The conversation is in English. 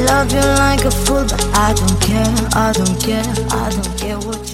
love you like a fool, but I don't care, I don't care, I don't care what